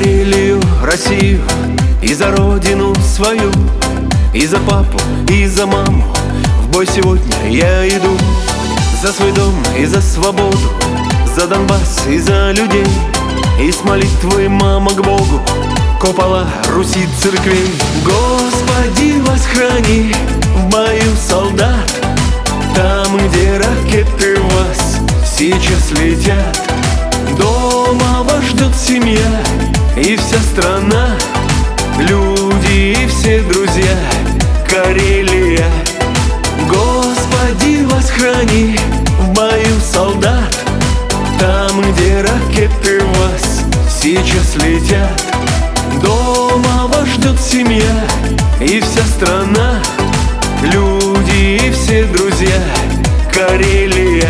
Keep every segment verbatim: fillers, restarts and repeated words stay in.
Карелию, Россию, и за родину свою, и за папу, и за маму. В бой сегодня я иду за свой дом и за свободу, за Донбасс и за людей. И с молитвой, мама, к Богу, купола Руси церквей. Господи, восхрани в бою солдат, там, где ракеты вас сейчас летят. Дома вас ждет семья и вся страна, люди и все друзья. Карелия, Господи, восхрани в бою солдат, там, где ракеты вас сейчас летят. Дома вас ждет семья и вся страна, люди и все друзья. Карелия.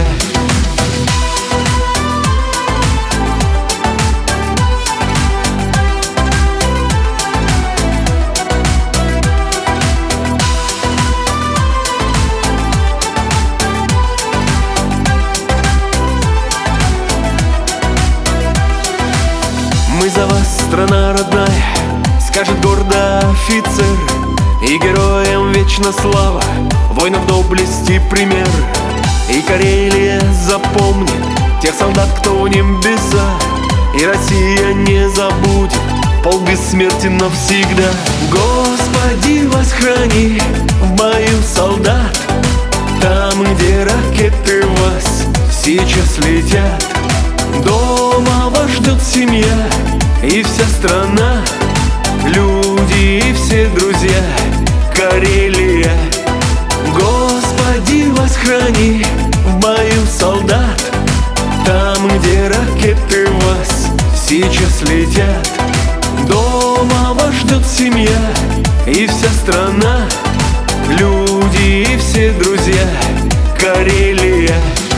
Мы за вас, страна родная, скажет гордо офицер, и героям вечна слава, воинов доблести пример. И Карелия запомнит тех солдат, кто в небеса, и Россия не забудет полк бессмертен навсегда. Господи, восхрани в бою солдат, там, где ракеты вас сейчас летят. Дома вас ждет семья и вся страна, люди и все друзья. Карелия, Господи, восхрани в бою солдат, там, где ракеты вас сейчас летят. Дома вас ждет семья и вся страна, люди и все друзья. Карелия.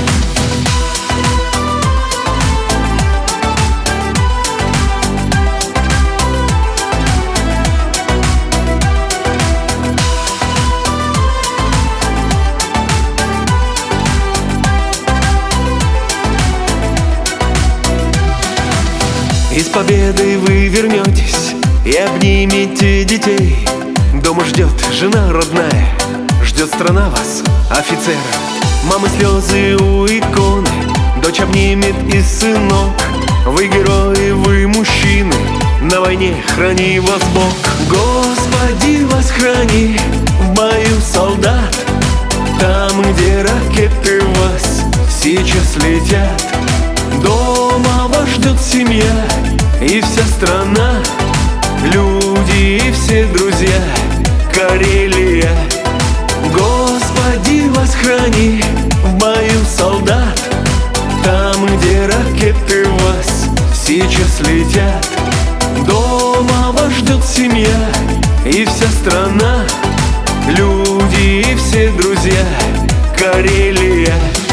И с победой вы вернетесь и обнимете детей. Дома ждет жена родная, ждет страна вас, офицера. Мамы слезы у иконы, дочь обнимет и сынок. Вы герои, вы мужчины, на войне храни вас Бог. Господи, восхрани в бою солдат, там, где ракеты вас сейчас летят. Дома вас ждет семья и вся страна, люди и все друзья. Карелия, Господи, восхрани в бою солдат, там, где ракеты вас сейчас летят. Дома вас ждет семья и вся страна, люди и все друзья. Карелия.